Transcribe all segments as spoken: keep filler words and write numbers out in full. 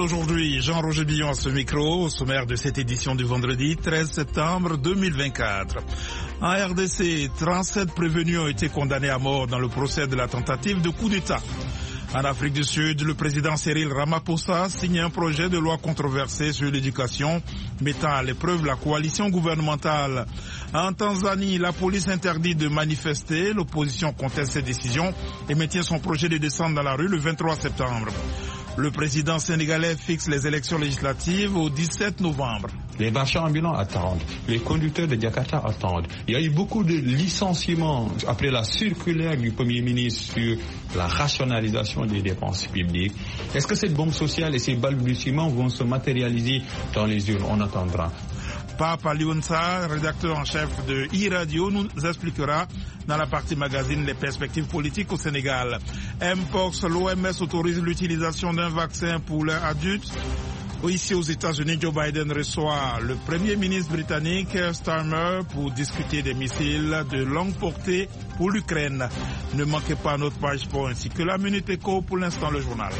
Aujourd'hui, Jean-Roger Billon à ce micro, au sommaire de cette édition du vendredi treize septembre deux mille vingt-quatre. En R D C, trente-sept prévenus ont été condamnés à mort dans le procès de la tentative de coup d'État. En Afrique du Sud, le président Cyril Ramaphosa signe un projet de loi controversé sur l'éducation, mettant à l'épreuve la coalition gouvernementale. En Tanzanie, la police interdit de manifester, l'opposition conteste cette décision et maintient son projet de descendre dans la rue le vingt-trois septembre. Le président sénégalais fixe les élections législatives au dix-sept novembre. Les marchands ambulants attendent, les conducteurs de Jakarta attendent. Il y a eu beaucoup de licenciements après la circulaire du Premier ministre sur la rationalisation des dépenses publiques. Est-ce que cette bombe sociale et ces balbutiements vont se matérialiser dans les urnes? On attendra. Pape Aliounsa, rédacteur en chef de e-radio, nous expliquera dans la partie magazine les perspectives politiques au Sénégal. Mpox, l'O M S autorise l'utilisation d'un vaccin pour les adultes. Ici aux États-Unis, Joe Biden reçoit le Premier ministre britannique Starmer pour discuter des missiles de longue portée pour l'Ukraine. Ne manquez pas notre page sport ainsi que la Minute Éco. Pour l'instant, le journal.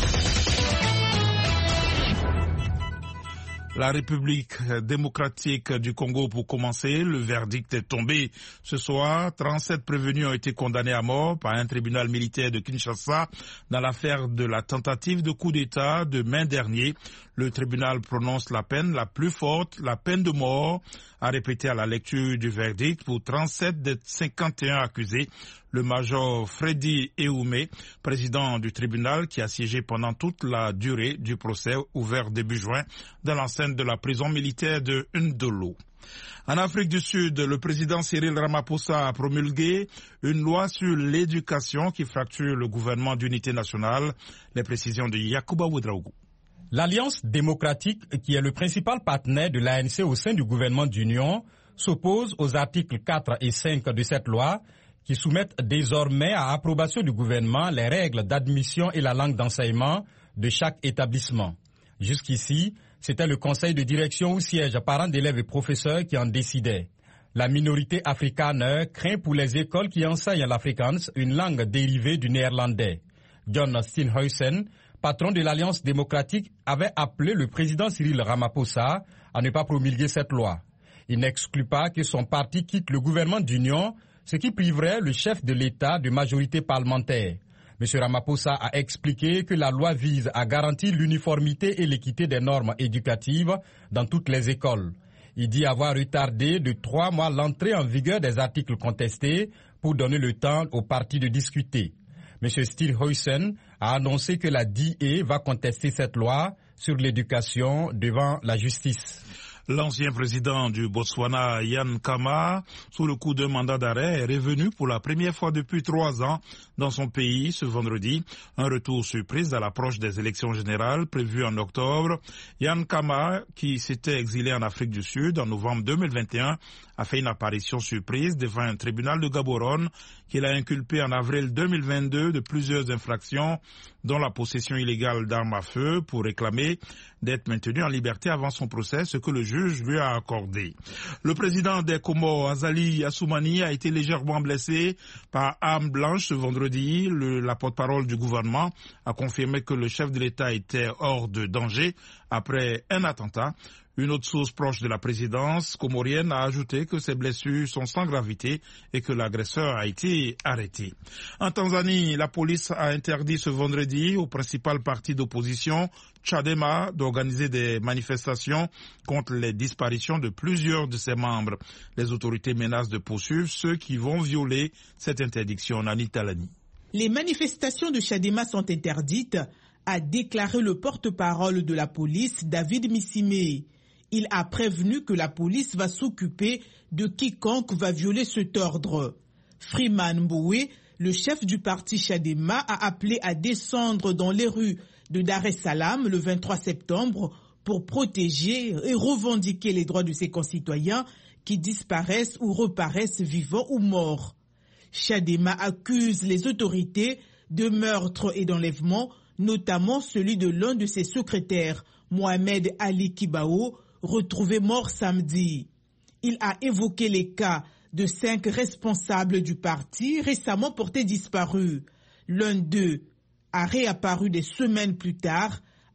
La République démocratique du Congo, pour commencer, le verdict est tombé. Ce soir, trente-sept prévenus ont été condamnés à mort par un tribunal militaire de Kinshasa dans l'affaire de la tentative de coup d'État de mai dernier. Le tribunal prononce la peine la plus forte, la peine de mort, a répété à la lecture du verdict pour trente-sept des cinquante et un accusés. Le major Freddy Eoumé, président du tribunal qui a siégé pendant toute la durée du procès ouvert début juin dans l'enceinte de la prison militaire de Ndolo. En Afrique du Sud, le président Cyril Ramaphosa a promulgué une loi sur l'éducation qui fracture le gouvernement d'unité nationale. Les précisions de Yacouba Ouedraogo. L'Alliance démocratique, qui est le principal partenaire de l'A N C au sein du gouvernement d'union, s'oppose aux articles quatre et cinq de cette loi qui soumettent désormais à approbation du gouvernement les règles d'admission et la langue d'enseignement de chaque établissement. Jusqu'ici, c'était le conseil de direction où siègent parents d'élèves et professeurs qui en décidaient. La minorité africaine craint pour les écoles qui enseignent l'afrikaans, une langue dérivée du néerlandais. John Steenhuisen, patron de l'Alliance démocratique, avait appelé le président Cyril Ramaphosa à ne pas promulguer cette loi. Il n'exclut pas que son parti quitte le gouvernement d'union, ce qui priverait le chef de l'État de majorité parlementaire. M. Ramaphosa a expliqué que la loi vise à garantir l'uniformité et l'équité des normes éducatives dans toutes les écoles. Il dit avoir retardé de trois mois l'entrée en vigueur des articles contestés pour donner le temps aux partis de discuter. M. Steenhuisen a annoncé que la D I E va contester cette loi sur l'éducation devant la justice. L'ancien président du Botswana, Ian Khama, sous le coup d'un mandat d'arrêt, est revenu pour la première fois depuis trois ans dans son pays ce vendredi. Un retour surprise à l'approche des élections générales prévues en octobre. Ian Khama, qui s'était exilé en Afrique du Sud en novembre deux mille vingt et un, a fait une apparition surprise devant un tribunal de Gaborone qu'il a inculpé en avril deux mille vingt-deux de plusieurs infractions, dont la possession illégale d'armes à feu, pour réclamer d'être maintenu en liberté avant son procès, ce que le juge lui a accordé. Le président des Comores, Azali Assoumani, a été légèrement blessé par arme blanche ce vendredi. Le, la porte-parole du gouvernement a confirmé que le chef de l'État était hors de danger après un attentat. Une autre source proche de la présidence comorienne a ajouté que ces blessures sont sans gravité et que l'agresseur a été arrêté. En Tanzanie, la police a interdit ce vendredi au principal parti d'opposition, Chadema, d'organiser des manifestations contre les disparitions de plusieurs de ses membres. Les autorités menacent de poursuivre ceux qui vont violer cette interdiction en Italie. Les manifestations de Chadema sont interdites, a déclaré le porte-parole de la police, David Missimé. Il a prévenu que la police va s'occuper de quiconque va violer cet ordre. Freeman Mbowe, le chef du parti Chadema, a appelé à descendre dans les rues de Dar es Salaam le vingt-trois septembre pour protéger et revendiquer les droits de ses concitoyens qui disparaissent ou reparaissent vivants ou morts. Chadema accuse les autorités de meurtre et d'enlèvement, notamment celui de l'un de ses secrétaires, Mohamed Ali Kibao, retrouvé mort samedi. Il a évoqué les cas de cinq responsables du parti récemment portés disparus. L'un d'eux a réapparu des semaines plus tard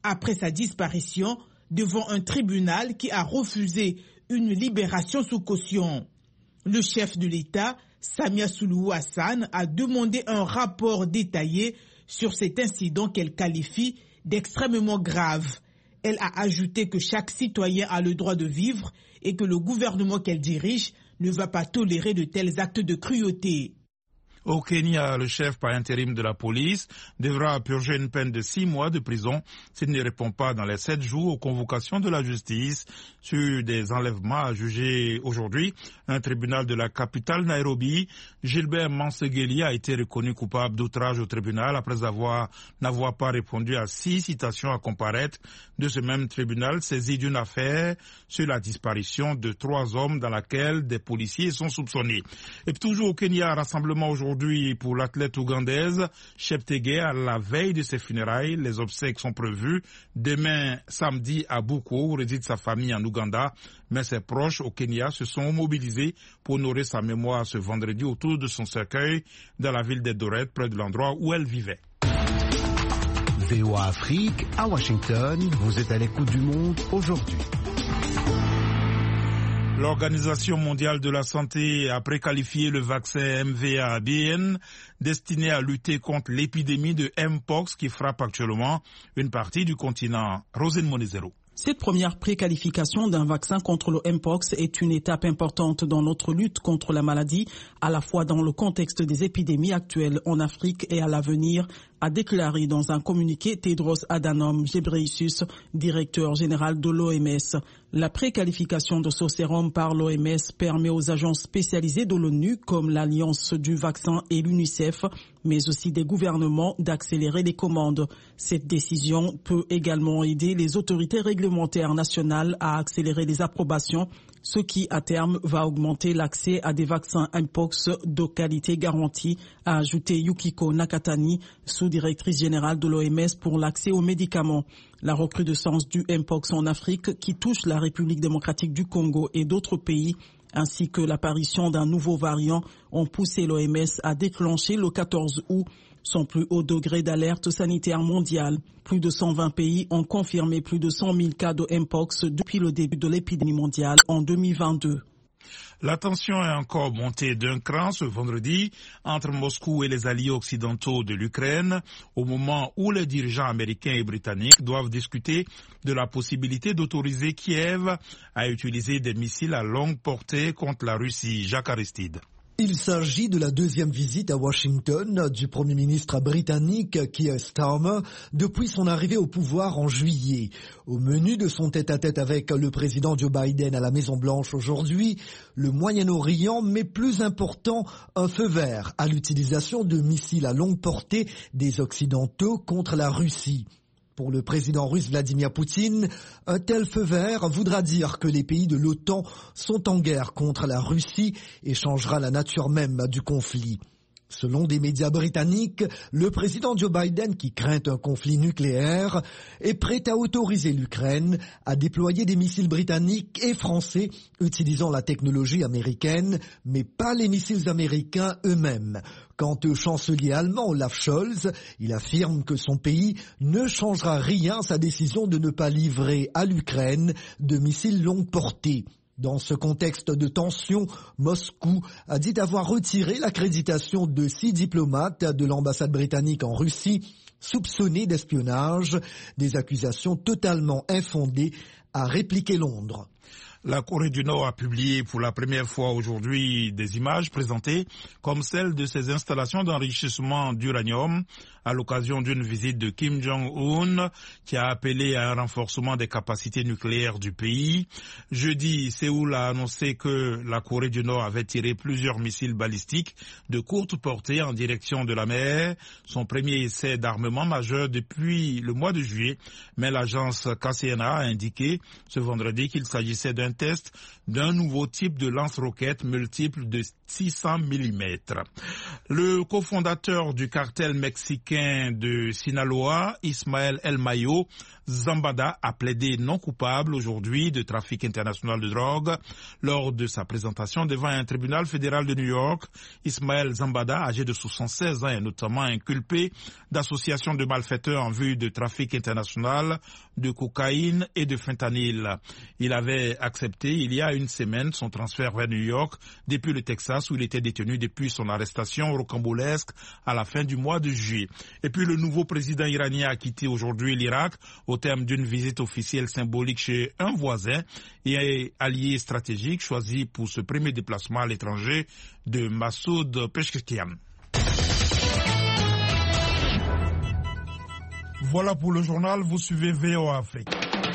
après sa disparition devant un tribunal qui a refusé une libération sous caution. Le chef de l'État, Samia Suluhu Hassan, a demandé un rapport détaillé sur cet incident qu'elle qualifie d'extrêmement grave. Elle a ajouté que chaque citoyen a le droit de vivre et que le gouvernement qu'elle dirige ne va pas tolérer de tels actes de cruauté. Au Kenya, le chef par intérim de la police devra purger une peine de six mois de prison s'il ne répond pas dans les sept jours aux convocations de la justice sur des enlèvements à juger aujourd'hui. Un tribunal de la capitale Nairobi, Gilbert Mansegeli, a été reconnu coupable d'outrage au tribunal après avoir n'avoir pas répondu à six citations à comparaître de ce même tribunal saisi d'une affaire sur la disparition de trois hommes dans laquelle des policiers sont soupçonnés. Et toujours au Kenya, rassemblement aujourd'hui pour l'athlète ougandaise Cheptegei à la veille de ses funérailles. Les obsèques sont prévues demain samedi à Buko, où réside sa famille en Ouganda, mais ses proches au Kenya se sont mobilisés pour honorer sa mémoire ce vendredi autour de son cercueil dans la ville d'Eldoret, près de l'endroit où elle vivait. V O A Afrique, à Washington, vous êtes à l'écoute du monde aujourd'hui. L'Organisation mondiale de la santé a préqualifié le vaccin M V A B N destiné à lutter contre l'épidémie de Mpox qui frappe actuellement une partie du continent. Rosine Monezero. Cette première préqualification d'un vaccin contre le Mpox est une étape importante dans notre lutte contre la maladie, à la fois dans le contexte des épidémies actuelles en Afrique et à l'avenir, a déclaré dans un communiqué Tedros Adhanom Ghebreyesus, directeur général de l'O M S. La préqualification de ce sérum par l'O M S permet aux agences spécialisées de l'ONU, comme l'Alliance du vaccin et l'UNICEF, mais aussi des gouvernements, d'accélérer les commandes. Cette décision peut également aider les autorités réglementaires nationales à accélérer les approbations, ce qui, à terme, va augmenter l'accès à des vaccins Mpox de qualité garantie, a ajouté Yukiko Nakatani, sous-directrice générale de l'O M S pour l'accès aux médicaments. La recrudescence du Mpox en Afrique, qui touche la République démocratique du Congo et d'autres pays, ainsi que l'apparition d'un nouveau variant, ont poussé l'O M S à déclencher le quatorze août son plus haut degré d'alerte sanitaire mondiale. Plus de cent vingt pays ont confirmé plus de cent mille cas de Mpox depuis le début de l'épidémie mondiale en deux mille vingt-deux. La tension est encore montée d'un cran ce vendredi entre Moscou et les alliés occidentaux de l'Ukraine, au moment où les dirigeants américains et britanniques doivent discuter de la possibilité d'autoriser Kiev à utiliser des missiles à longue portée contre la Russie. Jacques Aristide. Il s'agit de la deuxième visite à Washington du Premier ministre britannique Keir Starmer depuis son arrivée au pouvoir en juillet. Au menu de son tête-à-tête avec le président Joe Biden à la Maison-Blanche aujourd'hui, le Moyen-Orient, mais plus important, un feu vert à l'utilisation de missiles à longue portée des Occidentaux contre la Russie. Pour le président russe Vladimir Poutine, un tel feu vert voudra dire que les pays de l'OTAN sont en guerre contre la Russie et changera la nature même du conflit. Selon des médias britanniques, le président Joe Biden, qui craint un conflit nucléaire, est prêt à autoriser l'Ukraine à déployer des missiles britanniques et français utilisant la technologie américaine, mais pas les missiles américains eux-mêmes. Quant au chancelier allemand Olaf Scholz, il affirme que son pays ne changera rien à sa décision de ne pas livrer à l'Ukraine de missiles longue portée. Dans ce contexte de tension, Moscou a dit avoir retiré l'accréditation de six diplomates de l'ambassade britannique en Russie, soupçonnés d'espionnage, des accusations totalement infondées, a répliqué Londres. La Corée du Nord a publié pour la première fois aujourd'hui des images présentées comme celles de ses installations d'enrichissement d'uranium à l'occasion d'une visite de Kim Jong-un qui a appelé à un renforcement des capacités nucléaires du pays. Jeudi, Séoul a annoncé que la Corée du Nord avait tiré plusieurs missiles balistiques de courte portée en direction de la mer, son premier essai d'armement majeur depuis le mois de juillet, mais l'agence K C N A a indiqué ce vendredi qu'il s'agissait d'un test d'un nouveau type de lance-roquettes multiple de six cents millimètres. Le cofondateur du cartel mexicain de Sinaloa, Ismael El Mayo Zambada, a plaidé non coupable aujourd'hui de trafic international de drogue. Lors de sa présentation devant un tribunal fédéral de New York, Ismael Zambada, âgé de soixante-seize ans, est notamment inculpé d'association de malfaiteurs en vue de trafic international de cocaïne et de fentanyl. Il avait accepté il y a une semaine son transfert vers New York depuis le Texas où il était détenu depuis son arrestation rocambolesque à la fin du mois de juillet. Et puis le nouveau président iranien a quitté aujourd'hui l'Irak au terme d'une visite officielle symbolique chez un voisin et allié stratégique choisi pour ce premier déplacement à l'étranger de Massoud Peshkian. Voilà pour le journal, vous suivez V O A Afrique.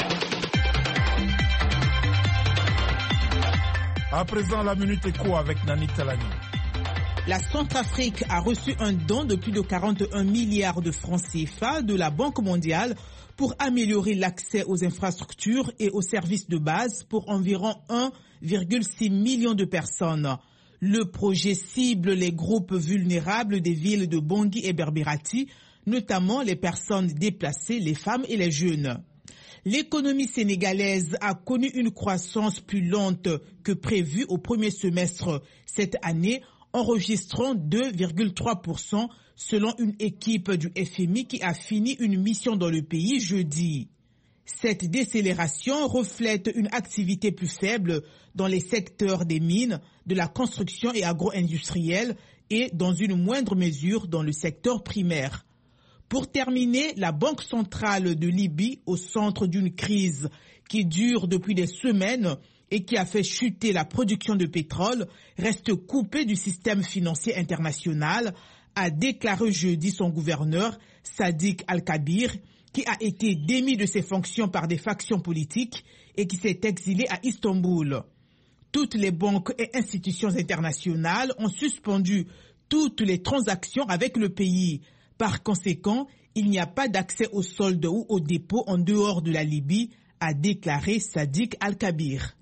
À présent, la Minute Éco avec Nani Talani. La Centrafrique a reçu un don de plus de quarante et un milliards de francs C F A de la Banque mondiale pour améliorer l'accès aux infrastructures et aux services de base pour environ un virgule six million de personnes. Le projet cible les groupes vulnérables des villes de Bangui et Berbérati, notamment les personnes déplacées, les femmes et les jeunes. L'économie sénégalaise a connu une croissance plus lente que prévu au premier semestre cette année, enregistrant deux virgule trois pour cent selon une équipe du F M I qui a fini une mission dans le pays jeudi. Cette décélération reflète une activité plus faible dans les secteurs des mines, de la construction et agro-industrielle et dans une moindre mesure dans le secteur primaire. Pour terminer, la Banque centrale de Libye, au centre d'une crise qui dure depuis des semaines et qui a fait chuter la production de pétrole, reste coupée du système financier international, a déclaré jeudi son gouverneur, Sadiq Al-Kabir, qui a été démis de ses fonctions par des factions politiques et qui s'est exilé à Istanbul. Toutes les banques et institutions internationales ont suspendu toutes les transactions avec le pays. Par conséquent, il n'y a pas d'accès aux soldes ou aux dépôts en dehors de la Libye, a déclaré Sadiq Al-Kabir.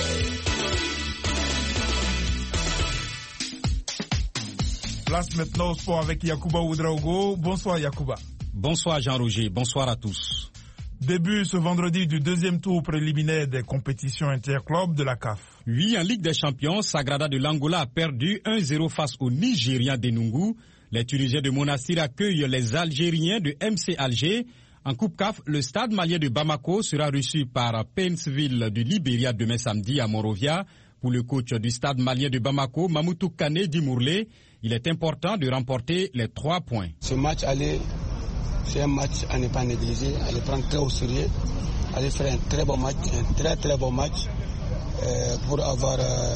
Place maintenant au sport avec Yacouba Ouedraogo. Bonsoir Yacouba. Bonsoir Jean-Roger, bonsoir à tous. Début ce vendredi du deuxième tour préliminaire des compétitions interclubs de la C A F. Oui, en Ligue des Champions, Sagrada de l'Angola a perdu un zéro face aux Nigériens d'Enungu. Les Tunisiens de Monastir accueillent les Algériens de M C Alger. En Coupe C A F, le stade malien de Bamako sera reçu par Painsville du Libéria demain samedi à Monrovia. Pour le coach du stade malien de Bamako, Mamoutou Kane Dimourlé, il est important de remporter les trois points. Ce match aller, c'est un match à ne pas négliger, à le prendre très au sérieux, à aller faire un très bon match, un très très bon match euh, pour avoir euh,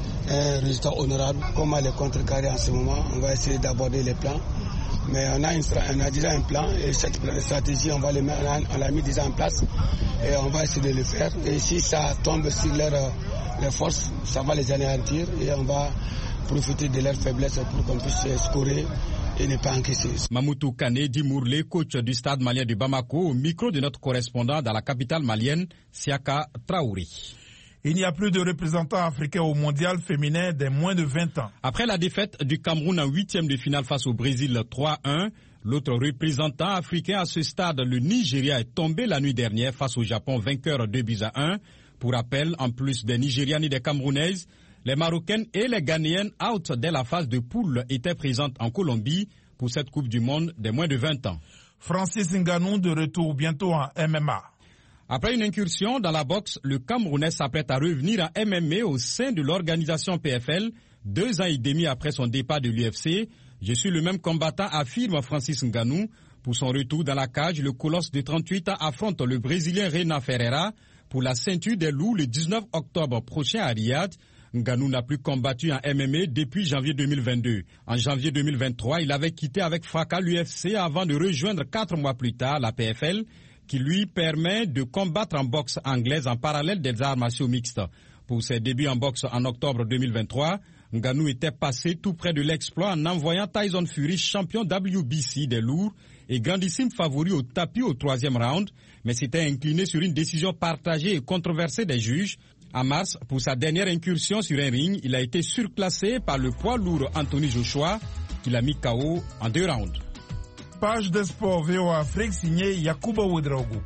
un résultat honorable. Comment les contrecarrer en ce moment, on va essayer d'aborder les plans. Mais on a, une, on a déjà un plan et cette stratégie, on va le mettre, on l'a mis déjà en place et on va essayer de le faire. Et si ça tombe sur leur, leur force, ça va les anéantir et on va profiter de leur faiblesse pour qu'on puisse scorer et ne pas encaisser. Mamoutou Kane Dimourlé, coach du stade malien de Bamako, au micro de notre correspondant dans la capitale malienne, Siaka Traoré. Il n'y a plus de représentants africains au mondial féminin des moins de vingt ans. Après la défaite du Cameroun en huitième de finale face au Brésil trois un, l'autre représentant africain à ce stade, le Nigeria, est tombé la nuit dernière face au Japon, vainqueur deux buts à un. Pour rappel, en plus des Nigérianes et des Camerounaises, les Marocaines et les Ghanéennes out dès la phase de poule étaient présentes en Colombie pour cette Coupe du Monde des moins de vingt ans. Francis Ngannou de retour bientôt en M M A. Après une incursion dans la boxe, le Camerounais s'apprête à revenir en M M A au sein de l'organisation P F L, deux ans et demi après son départ de l'U F C. Je suis le même combattant, affirme Francis Ngannou. Pour son retour dans la cage, le colosse de trente-huit ans affronte le Brésilien Renan Ferreira pour la ceinture des loups le dix-neuf octobre prochain à Riyad. Ngannou n'a plus combattu en M M A depuis janvier deux mille vingt-deux. En janvier deux mille vingt-trois, il avait quitté avec fracas l'U F C avant de rejoindre quatre mois plus tard la P F L, qui lui permet de combattre en boxe anglaise en parallèle des arts martiaux mixtes. Pour ses débuts en boxe en octobre deux mille vingt-trois, Ngannou était passé tout près de l'exploit en envoyant Tyson Fury, champion W B C des lourds et grandissime favori au tapis au troisième round, mais s'était incliné sur une décision partagée et controversée des juges. En mars, pour sa dernière incursion sur un ring, il a été surclassé par le poids lourd Anthony Joshua. qu'il a mis K O en deux rounds. Page de sport V O A Afrique signée Yacouba Ouedraogo.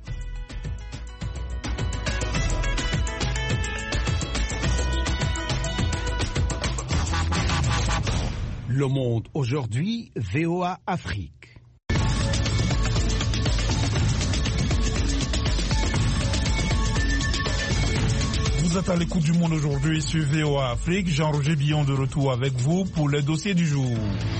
Le Monde aujourd'hui, V O A Afrique. Vous êtes à l'écoute du Monde aujourd'hui sur V O A Afrique. Jean-Roger Billon de retour avec vous pour le dossier du jour.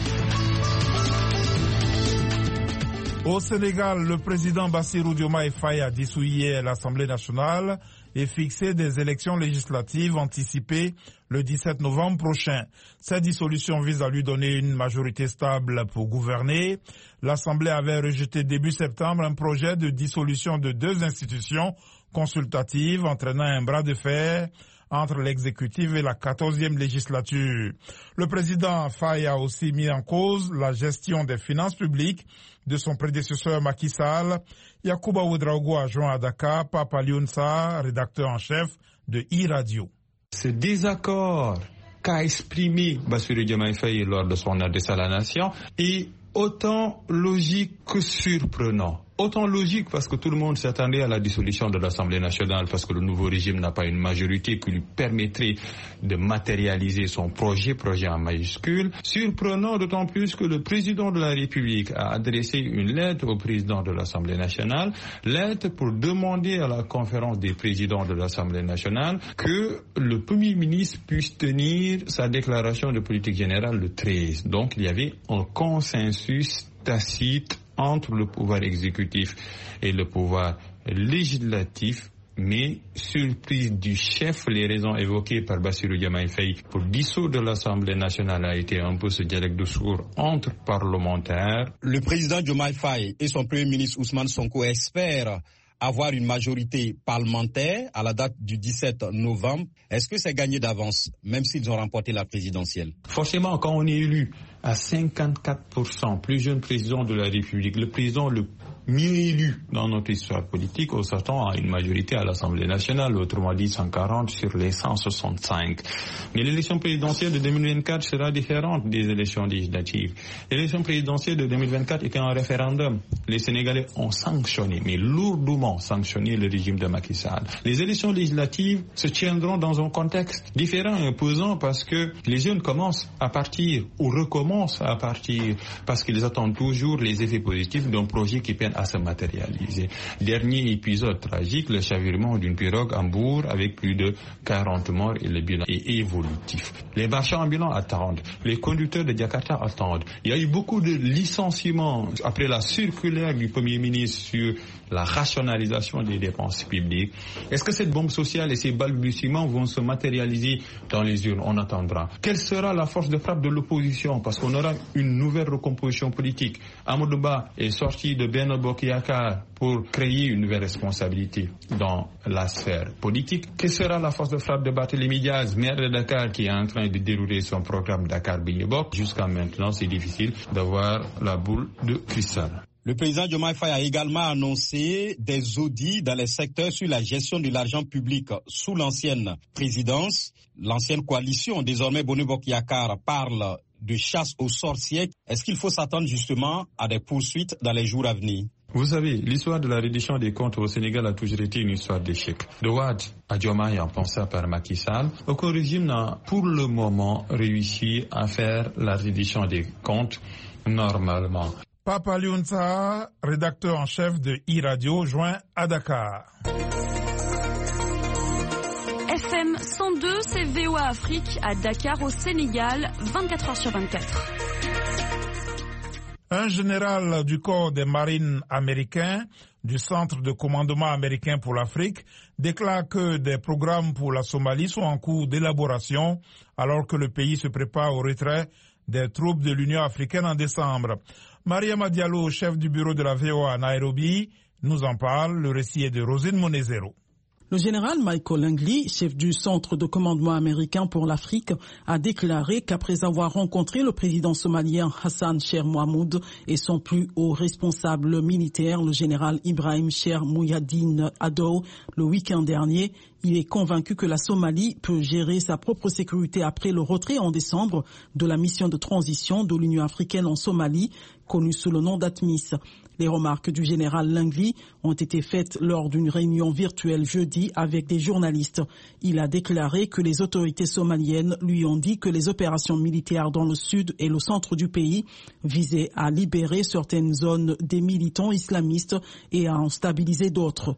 Au Sénégal, le président Bassirou Diomaye Faye a dissous hier l'Assemblée nationale et fixé des élections législatives anticipées le dix-sept novembre prochain. Cette dissolution vise à lui donner une majorité stable pour gouverner. L'Assemblée avait rejeté début septembre un projet de dissolution de deux institutions consultatives entraînant un bras de fer entre l'exécutif et la quatorzième législature. Le président Faye a aussi mis en cause la gestion des finances publiques de son prédécesseur Macky Sall. Yacouba Ouedraogo a joint à Dakar Papa Liounsa, rédacteur en chef de e-Radio. Ce désaccord qu'a exprimé Bassirou Diomaye Faye lors de son adresse à la nation est autant logique que surprenant. Autant logique parce que tout le monde s'attendait à la dissolution de l'Assemblée nationale parce que le nouveau régime n'a pas une majorité qui lui permettrait de matérialiser son projet, projet en majuscule. Surprenant d'autant plus que le président de la République a adressé une lettre au président de l'Assemblée nationale, lettre pour demander à la conférence des présidents de l'Assemblée nationale que le Premier ministre puisse tenir sa déclaration de politique générale le treize. Donc il y avait un consensus tacite entre le pouvoir exécutif et le pouvoir législatif, mais surprise du chef, les raisons évoquées par Bassirou Diomaye Faye pour dissoudre l'Assemblée nationale a été un peu ce dialogue de sourds entre parlementaires. Le président Diomaye Faye et son premier ministre Ousmane Sonko espèrent avoir une majorité parlementaire à la date du dix-sept novembre. Est-ce que c'est gagné d'avance, même s'ils ont remporté la présidentielle? Forcément, quand on est élu à cinquante-quatre pour cent, plus jeune président de la République, le président le mieux élu dans notre histoire politique, on s'attend à une majorité à l'Assemblée nationale, autrement dit cent quarante sur les cent soixante-cinq. Mais l'élection présidentielle de deux mille vingt-quatre sera différente des élections législatives. L'élection présidentielle de deux mille vingt-quatre était un référendum. Les Sénégalais ont sanctionné, mais lourdement sanctionné le régime de Macky Sall. Les élections législatives se tiendront dans un contexte différent et imposant parce que les jeunes commencent à partir ou recommencent à partir parce qu'ils attendent toujours les effets positifs d'un projet qui peine à se matérialiser. Dernier épisode tragique, le chavirement d'une pirogue à Mbour avec plus de quarante morts et le bilan est évolutif. Les marchands ambulants attendent, les conducteurs de Jakarta attendent. Il y a eu beaucoup de licenciements après la circulaire du Premier ministre sur la rationalisation des dépenses publiques. Est-ce que cette bombe sociale et ces balbutiements vont se matérialiser dans les urnes? On attendra. Quelle sera la force de frappe de l'opposition? Parce qu'on aura une nouvelle recomposition politique. Amadou Ba est sorti de Benno Bokk Yakaar pour créer une nouvelle responsabilité dans la sphère politique. Quelle sera la force de frappe de Barthélémy Diaz, maire de Dakar, qui est en train de dérouler son programme Dakar Benno Bokk? Jusqu'à maintenant, c'est difficile d'avoir la boule de cristal. Le président Diomaye Faye a également annoncé des audits dans les secteurs sur la gestion de l'argent public sous l'ancienne présidence. L'ancienne coalition, désormais Benno Bokk Yakaar, parle de chasse aux sorciers. Est-ce qu'il faut s'attendre justement à des poursuites dans les jours à venir? Vous savez, l'histoire de la reddition des comptes au Sénégal a toujours été une histoire d'échec. De Wade à Diomaye en passant par Macky Sall, aucun régime n'a pour le moment réussi à faire la reddition des comptes normalement. Papa Liounsa, rédacteur en chef de e-Radio, joint à Dakar. F M cent deux, c'est V O A Afrique à Dakar au Sénégal, vingt-quatre heures sur vingt-quatre. Un général du corps des marines américains du Centre de commandement américain pour l'Afrique déclare que des programmes pour la Somalie sont en cours d'élaboration alors que le pays se prépare au retrait des troupes de l'Union africaine en décembre. Mariama Diallo, chef du bureau de la V O A à Nairobi, nous en parle. Le récit est de Rosine Monezero. Le général Michael Langley, chef du Centre de commandement américain pour l'Afrique, a déclaré qu'après avoir rencontré le président somalien Hassan Sheikh Mohamud et son plus haut responsable militaire, le général Ibrahim Cheikh Muyadeen Adow, le week-end dernier, il est convaincu que la Somalie peut gérer sa propre sécurité après le retrait en décembre de la mission de transition de l'Union africaine en Somalie, connue sous le nom d'ATMIS. Les remarques du général Langley ont été faites lors d'une réunion virtuelle jeudi avec des journalistes. Il a déclaré que les autorités somaliennes lui ont dit que les opérations militaires dans le sud et le centre du pays visaient à libérer certaines zones des militants islamistes et à en stabiliser d'autres.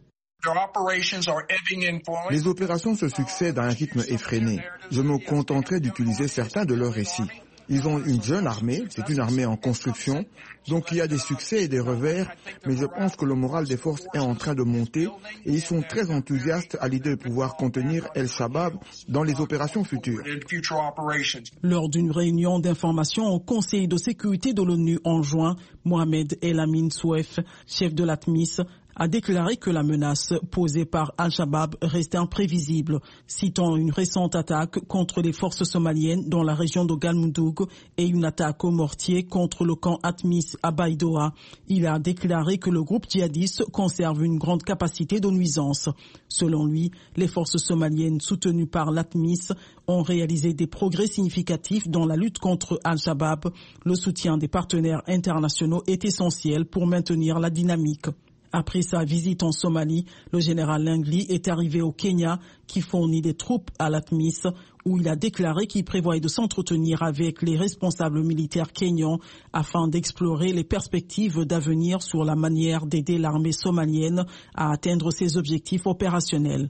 Les opérations se succèdent à un rythme effréné. Je me contenterai d'utiliser certains de leurs récits. Ils ont une jeune armée, c'est une armée en construction, donc il y a des succès et des revers, mais je pense que le moral des forces est en train de monter et ils sont très enthousiastes à l'idée de pouvoir contenir El-Shabaab dans les opérations futures. Lors d'une réunion d'information au Conseil de sécurité de l'ONU en juin, Mohamed El Amin Souef, chef de l'ATMIS, a déclaré que la menace posée par Al-Shabaab restait imprévisible, citant une récente attaque contre les forces somaliennes dans la région de Galmudug et une attaque au mortier contre le camp ATMIS à Baidoa. Il a déclaré que le groupe djihadiste conserve une grande capacité de nuisance. Selon lui, les forces somaliennes soutenues par l'ATMIS ont réalisé des progrès significatifs dans la lutte contre Al-Shabaab. Le soutien des partenaires internationaux est essentiel pour maintenir la dynamique. Après sa visite en Somalie, le général Langley est arrivé au Kenya, qui fournit des troupes à l'ATMIS, où il a déclaré qu'il prévoit de s'entretenir avec les responsables militaires kenyans afin d'explorer les perspectives d'avenir sur la manière d'aider l'armée somalienne à atteindre ses objectifs opérationnels.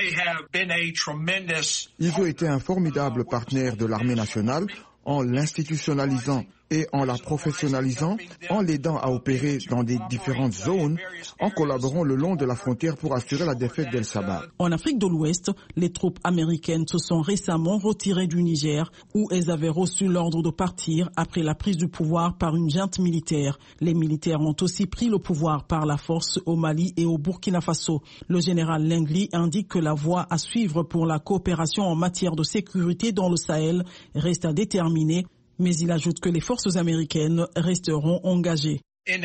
Ils ont été un formidable partenaire de l'armée nationale en l'institutionnalisant et en la professionnalisant, en l'aidant à opérer dans des différentes zones, en collaborant le long de la frontière pour assurer la défaite d'El-Shabaab. En Afrique de l'Ouest, les troupes américaines se sont récemment retirées du Niger, où elles avaient reçu l'ordre de partir après la prise du pouvoir par une junte militaire. Les militaires ont aussi pris le pouvoir par la force au Mali et au Burkina Faso. Le général Langley indique que la voie à suivre pour la coopération en matière de sécurité dans le Sahel reste à déterminer, mais il ajoute que les forces américaines resteront engagées.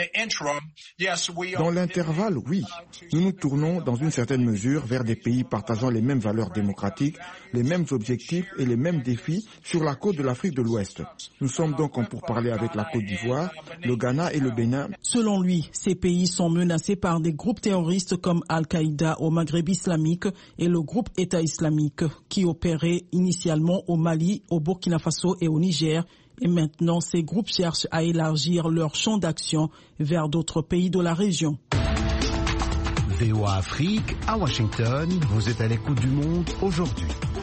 Dans l'intervalle, oui, nous nous tournons dans une certaine mesure vers des pays partageant les mêmes valeurs démocratiques, les mêmes objectifs et les mêmes défis sur la côte de l'Afrique de l'Ouest. Nous sommes donc en pourparlers avec la Côte d'Ivoire, le Ghana et le Bénin. Selon lui, ces pays sont menacés par des groupes terroristes comme Al-Qaïda au Maghreb islamique et le groupe État islamique qui opérait initialement au Mali, au Burkina Faso et au Niger. Et maintenant, ces groupes cherchent à élargir leur champ d'action vers d'autres pays de la région. V O A Afrique, à Washington, vous êtes à l'écoute du monde aujourd'hui.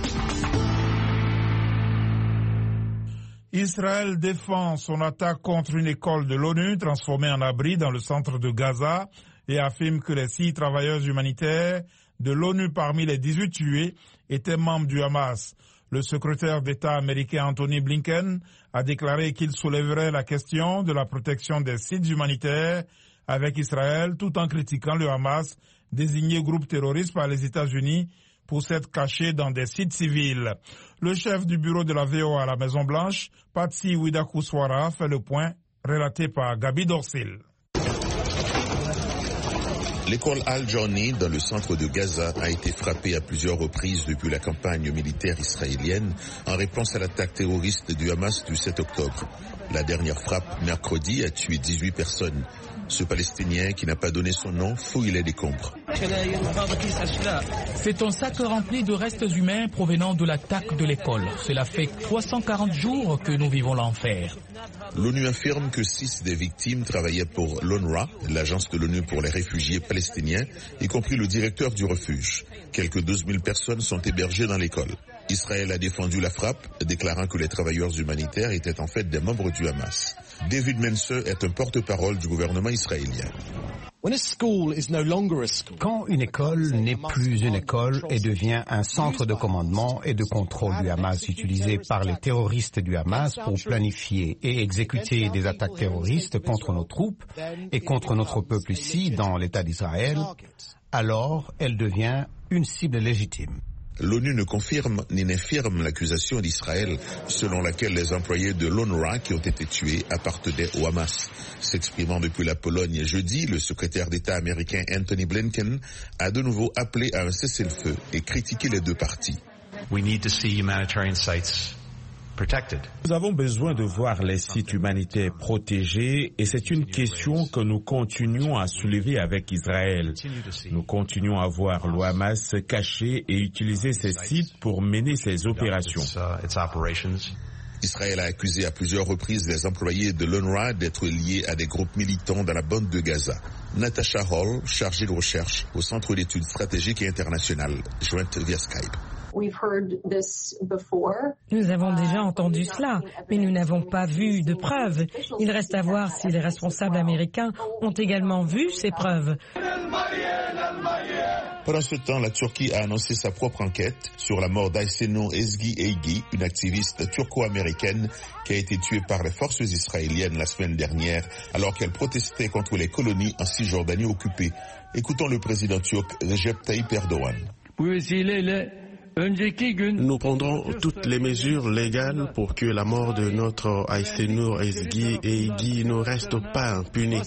Israël défend son attaque contre une école de l'ONU transformée en abri dans le centre de Gaza et affirme que les six travailleurs humanitaires de l'ONU parmi les dix-huit tués étaient membres du Hamas. Le secrétaire d'État américain Anthony Blinken a déclaré qu'il soulèverait la question de la protection des sites humanitaires avec Israël tout en critiquant le Hamas, désigné groupe terroriste par les États-Unis pour s'être caché dans des sites civils. Le chef du bureau de la V O A à la Maison-Blanche, Patsy Widakuswara, fait le point relaté par Gabi Dorsil. L'école Al-Jouni dans le centre de Gaza a été frappée à plusieurs reprises depuis la campagne militaire israélienne en réponse à l'attaque terroriste du Hamas du sept octobre. La dernière frappe, mercredi, a tué dix-huit personnes. Ce Palestinien, qui n'a pas donné son nom, fouille les décombres. C'est un sac rempli de restes humains provenant de l'attaque de l'école. Cela fait trois cent quarante jours que nous vivons l'enfer. L'ONU affirme que six des victimes travaillaient pour l'UNRWA, l'agence de l'ONU pour les réfugiés palestiniens, y compris le directeur du refuge. Quelques douze mille personnes sont hébergées dans l'école. Israël a défendu la frappe, déclarant que les travailleurs humanitaires étaient en fait des membres du Hamas. David Mense est un porte-parole du gouvernement israélien. Quand une école n'est plus une école et devient un centre de commandement et de contrôle du Hamas utilisé par les terroristes du Hamas pour planifier et exécuter des attaques terroristes contre nos troupes et contre notre peuple ici dans l'État d'Israël, alors elle devient une cible légitime. L'ONU ne confirme ni n'infirme l'accusation d'Israël selon laquelle les employés de l'UNRWA qui ont été tués appartenaient au Hamas. S'exprimant depuis la Pologne jeudi, le secrétaire d'État américain Anthony Blinken a de nouveau appelé à un cessez-le-feu et critiqué les deux parties. We need to see humanitarian sites protected. Nous avons besoin de voir les sites humanitaires protégés et c'est une question que nous continuons à soulever avec Israël. Nous continuons à voir le Hamas cacher et utiliser ces sites pour mener ses opérations. Israël a accusé à plusieurs reprises les employés de l'UNRWA d'être liés à des groupes militants dans la bande de Gaza. Natasha Hall, chargée de recherche au Centre d'études stratégiques et internationales, jointe via Skype. Nous avons déjà entendu cela, mais nous n'avons pas vu de preuves. Il reste à voir si les responsables américains ont également vu ces preuves. Pendant ce temps, la Turquie a annoncé sa propre enquête sur la mort d'Aysenur Ezgi Eygi, une activiste turco-américaine qui a été tuée par les forces israéliennes la semaine dernière alors qu'elle protestait contre les colonies en Cisjordanie occupée. Écoutons le président turc Recep Tayyip Erdogan. Nous prendrons toutes les mesures légales pour que la mort de notre Aysenur Ezgi Eygi ne reste pas impunie.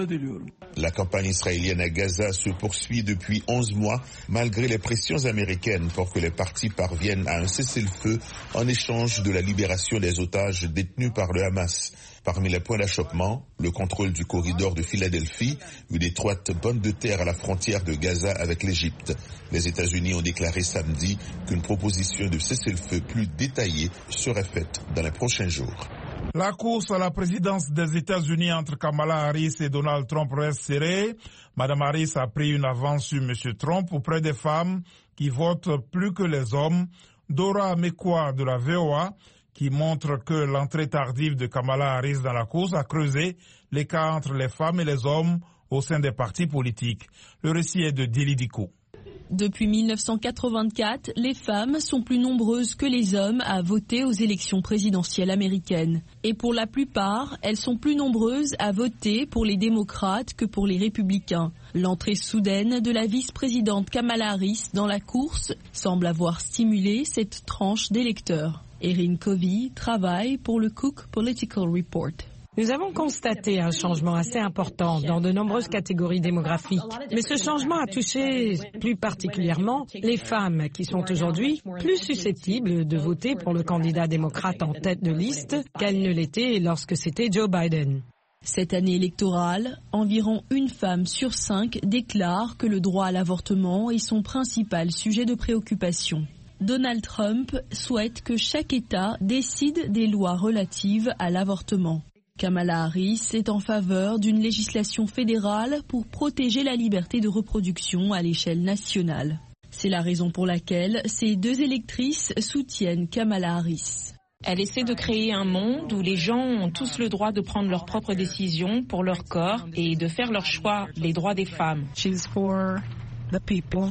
La campagne israélienne à Gaza se poursuit depuis onze mois, malgré les pressions américaines pour que les parties parviennent à un cessez-le-feu en échange de la libération des otages détenus par le Hamas. Parmi les points d'achoppement, le contrôle du corridor de Philadelphie, une étroite bande de terre à la frontière de Gaza avec l'Égypte. Les États-Unis ont déclaré samedi qu'une proposition de cessez-le-feu plus détaillée serait faite dans les prochains jours. La course à la présidence des États-Unis entre Kamala Harris et Donald Trump reste serrée. Madame Harris a pris une avance sur Monsieur Trump auprès des femmes qui votent plus que les hommes. Dora Mekwa de la V O A qui montre que l'entrée tardive de Kamala Harris dans la course a creusé l'écart entre les femmes et les hommes au sein des partis politiques. Le récit est de Dili Diko. Depuis mille neuf cent quatre-vingt-quatre, les femmes sont plus nombreuses que les hommes à voter aux élections présidentielles américaines. Et pour la plupart, elles sont plus nombreuses à voter pour les démocrates que pour les républicains. L'entrée soudaine de la vice-présidente Kamala Harris dans la course semble avoir stimulé cette tranche d'électeurs. Erin Covey travaille pour le Cook Political Report. Nous avons constaté un changement assez important dans de nombreuses catégories démographiques. Mais ce changement a touché plus particulièrement les femmes qui sont aujourd'hui plus susceptibles de voter pour le candidat démocrate en tête de liste qu'elles ne l'étaient lorsque c'était Joe Biden. Cette année électorale, environ une femme sur cinq déclare que le droit à l'avortement est son principal sujet de préoccupation. Donald Trump souhaite que chaque État décide des lois relatives à l'avortement. Kamala Harris est en faveur d'une législation fédérale pour protéger la liberté de reproduction à l'échelle nationale. C'est la raison pour laquelle ces deux électrices soutiennent Kamala Harris. Elle essaie de créer un monde où les gens ont tous le droit de prendre leurs propres décisions pour leur corps et de faire leur choix, les droits des femmes. She's for the people.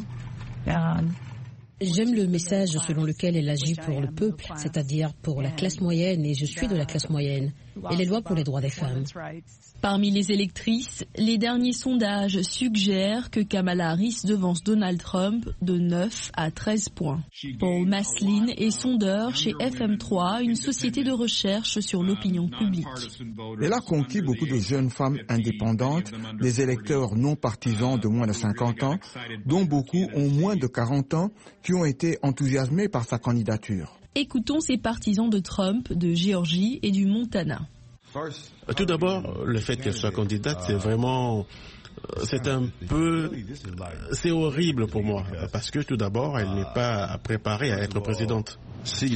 Um, J'aime le message selon lequel elle agit pour le peuple, c'est-à-dire pour la classe moyenne, et je suis de la classe moyenne, et les lois pour les droits des femmes. Parmi les électrices, les derniers sondages suggèrent que Kamala Harris devance Donald Trump de neuf à treize points. Paul Maslin est sondeur chez F M trois, une société de recherche sur l'opinion publique. Elle a conquis beaucoup de jeunes femmes indépendantes, des électeurs non partisans de moins de cinquante ans, dont beaucoup ont moins de quarante ans, qui ont été enthousiasmés par sa candidature. Écoutons ces partisans de Trump de Géorgie et du Montana. Tout d'abord, le fait qu'elle soit candidate, c'est vraiment, c'est un peu, c'est horrible pour moi, parce que tout d'abord, elle n'est pas préparée à être présidente. Tout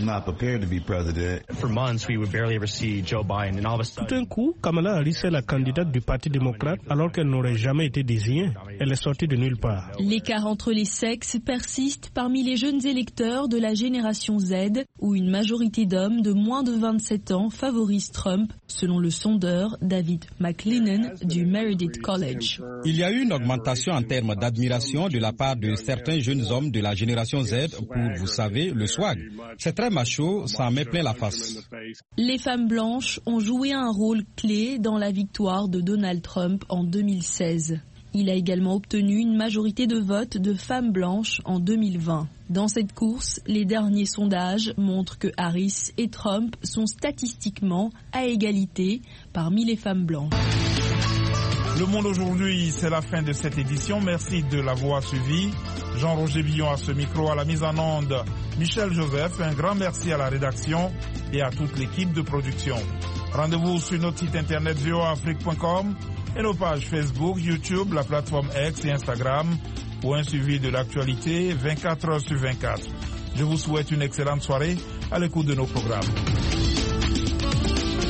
d'un coup, Kamala Harris est la candidate du Parti démocrate alors qu'elle n'aurait jamais été désignée. elle est sortie de nulle part. L'écart entre les sexes persiste parmi les jeunes électeurs de la génération Z, où une majorité d'hommes de moins de vingt-sept ans favorisent Trump, selon le sondeur David McLennan du Meredith College. Il y a eu une augmentation en termes d'admiration de la part de certains jeunes hommes de la génération Z pour, vous savez, le swag. C'est très macho, ça en met plein la face. Les femmes blanches ont joué un rôle clé dans la victoire de Donald Trump en deux mille seize. Il a également obtenu une majorité de votes de femmes blanches en deux mille vingt. Dans cette course, les derniers sondages montrent que Harris et Trump sont statistiquement à égalité parmi les femmes blanches. Le Monde aujourd'hui, c'est la fin de cette édition. Merci de l'avoir suivi. Jean-Roger Billon à ce micro, à la mise en onde. Michel Joseph, un grand merci à la rédaction et à toute l'équipe de production. Rendez-vous sur notre site internet v o a afrique point com et nos pages Facebook, YouTube, la plateforme X et Instagram pour un suivi de l'actualité vingt-quatre heures sur vingt-quatre. Je vous souhaite une excellente soirée à l'écoute de nos programmes.